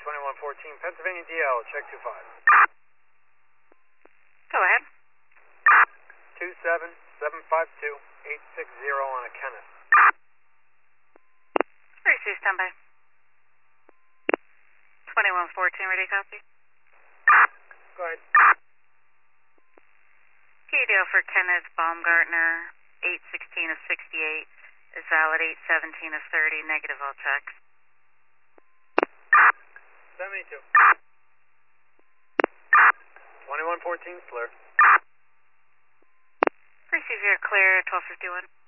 2114, Pennsylvania DL, check 25. Go ahead. 27752 860 on a Kenneth. Receive standby. 2114, ready copy. Go ahead. KDL for Kenneth Baumgartner, 816 of 68 is valid, 817 of 30, negative all checks. 72. 2114, clear. Receive your clear, 1251.